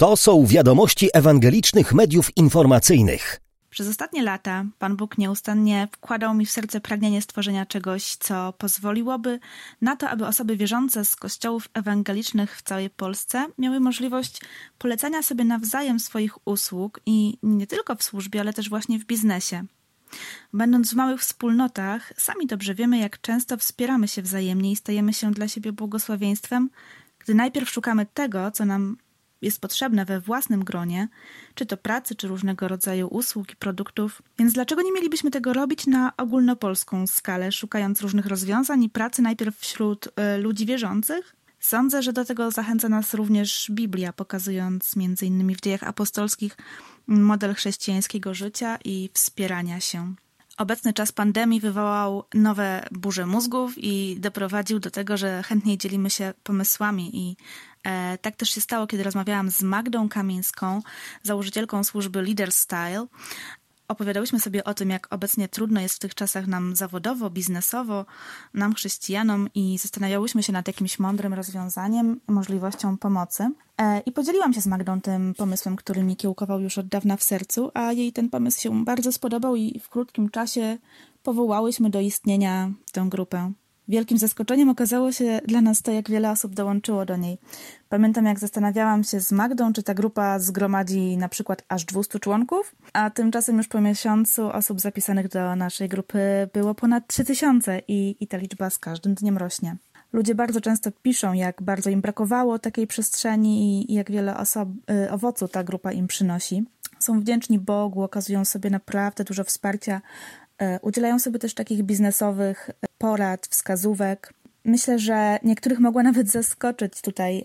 To są wiadomości ewangelicznych mediów informacyjnych. Przez ostatnie lata Pan Bóg nieustannie wkładał mi w serce pragnienie stworzenia czegoś, co pozwoliłoby na to, aby osoby wierzące z kościołów ewangelicznych w całej Polsce miały możliwość polecania sobie nawzajem swoich usług i nie tylko w służbie, ale też właśnie w biznesie. Będąc w małych wspólnotach, sami dobrze wiemy, jak często wspieramy się wzajemnie i stajemy się dla siebie błogosławieństwem, gdy najpierw szukamy tego, co nam jest potrzebne we własnym gronie, czy to pracy, czy różnego rodzaju usług i produktów. Więc dlaczego nie mielibyśmy tego robić na ogólnopolską skalę, szukając różnych rozwiązań i pracy najpierw wśród ludzi wierzących? Sądzę, że do tego zachęca nas również Biblia, pokazując m.in. w Dziejach Apostolskich model chrześcijańskiego życia i wspierania się. Obecny czas pandemii wywołał nowe burze mózgów i doprowadził do tego, że chętniej dzielimy się pomysłami i tak też się stało, kiedy rozmawiałam z Magdą Kamińską, założycielką służby Leader Style. Opowiadałyśmy sobie o tym, jak obecnie trudno jest w tych czasach nam zawodowo, biznesowo, nam chrześcijanom i zastanawiałyśmy się nad jakimś mądrym rozwiązaniem, możliwością pomocy. I podzieliłam się z Magdą tym pomysłem, który mi kiełkował już od dawna w sercu, a jej ten pomysł się bardzo spodobał i w krótkim czasie powołałyśmy do istnienia tę grupę. Wielkim zaskoczeniem okazało się dla nas to, jak wiele osób dołączyło do niej. Pamiętam, jak zastanawiałam się z Magdą, czy ta grupa zgromadzi na przykład aż 200 członków, a tymczasem już po miesiącu osób zapisanych do naszej grupy było ponad 3000 i ta liczba z każdym dniem rośnie. Ludzie bardzo często piszą, jak bardzo im brakowało takiej przestrzeni i jak wiele owocu ta grupa im przynosi. Są wdzięczni Bogu, okazują sobie naprawdę dużo wsparcia, udzielają sobie też takich biznesowych porad, wskazówek. Myślę, że niektórych mogła nawet zaskoczyć tutaj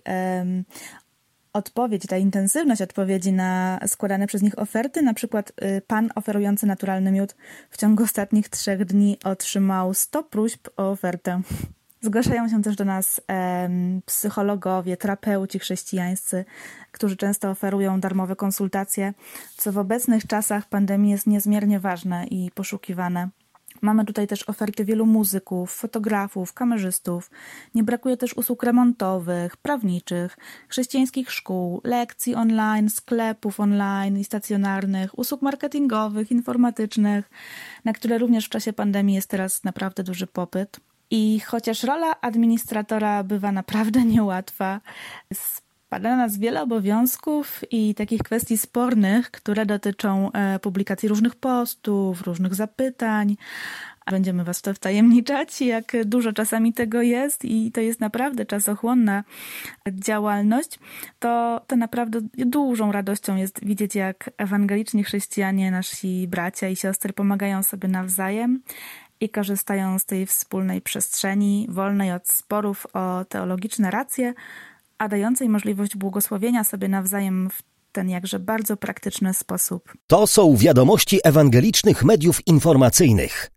ta intensywność odpowiedzi na składane przez nich oferty. Na przykład pan oferujący naturalny miód w ciągu ostatnich 3 dni otrzymał 100 próśb o ofertę. Zgłaszają się też do nas psychologowie, terapeuci chrześcijańscy, którzy często oferują darmowe konsultacje, co w obecnych czasach pandemii jest niezmiernie ważne i poszukiwane. Mamy tutaj też oferty wielu muzyków, fotografów, kamerzystów. Nie brakuje też usług remontowych, prawniczych, chrześcijańskich szkół, lekcji online, sklepów online i stacjonarnych, usług marketingowych, informatycznych, na które również w czasie pandemii jest teraz naprawdę duży popyt. I chociaż rola administratora bywa naprawdę niełatwa, spada na nas wiele obowiązków i takich kwestii spornych, które dotyczą publikacji różnych postów, różnych zapytań. Będziemy was w to wtajemniczać, jak dużo czasami tego jest i to jest naprawdę czasochłonna działalność. To naprawdę dużą radością jest widzieć, jak ewangeliczni chrześcijanie, nasi bracia i siostry pomagają sobie nawzajem i korzystają z tej wspólnej przestrzeni, wolnej od sporów o teologiczne racje, a dającej możliwość błogosławienia sobie nawzajem w ten jakże bardzo praktyczny sposób. To są wiadomości ewangelicznych mediów informacyjnych.